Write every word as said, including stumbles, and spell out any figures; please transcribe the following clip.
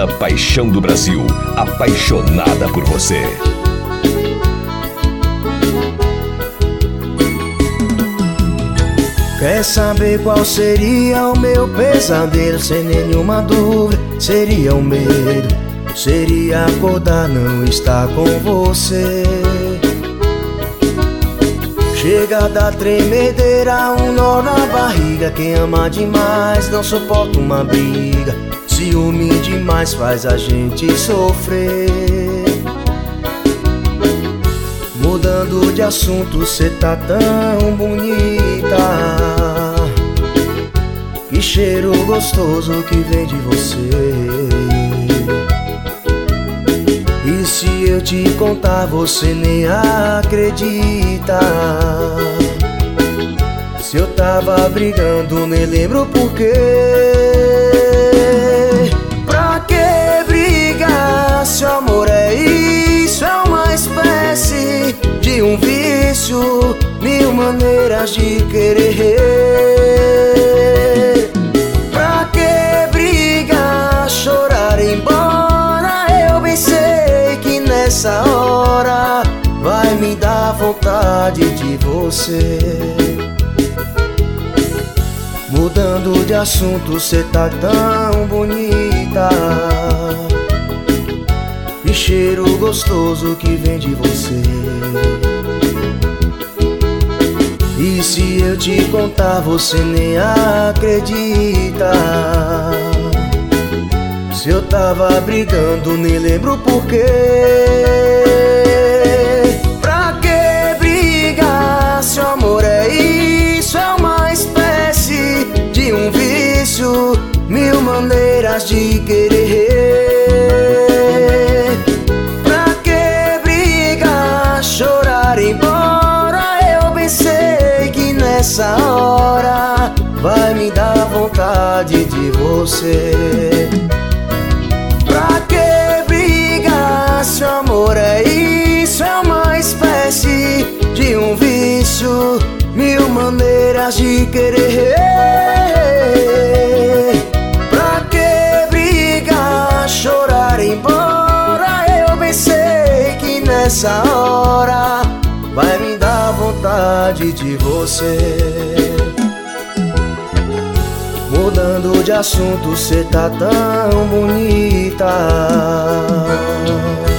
Casa Paixão do Brasil, apaixonada por você. Quer saber qual seria o meu pesadelo? Sem nenhuma dúvida, seria o medo. Seria acordar, não estar com você. Chega da tremedeira, um nó na barriga. Quem ama demais não suporta uma briga. Ciúme demais faz a gente sofrer. Mudando de assunto, cê tá tão bonita. Que cheiro gostoso que vem de você. E se eu te contar, você nem acredita. Se eu tava brigando, nem lembro porquê. Pra que brigar se o amor é isso? É uma espécie de um vício, mil maneiras de querer. Pra que brigar, chorar, ir embora? Eu bem sei que nessa hora vai me dar vontade de você. Mudando de assunto, cê tá tão bonita. Que cheiro gostoso que vem de você. E se eu te contar, você nem acredita. Se eu tava brigando, nem lembro porquê. Pra que brigar se o amor é isso? É uma espécie de um vício, mil maneiras de querer. Pra que brigar, chorar, ir embora? Eu bem sei que nessa hora vai me dar vontade de você. Pra que brigar se o amor é isso? É uma espécie de um vício, mil maneiras de querer. Pra que brigar, chorar, ir embora? Eu bem sei que nessa hora vai me dar vontade de você. Mudando de assunto, cê tá tão bonita.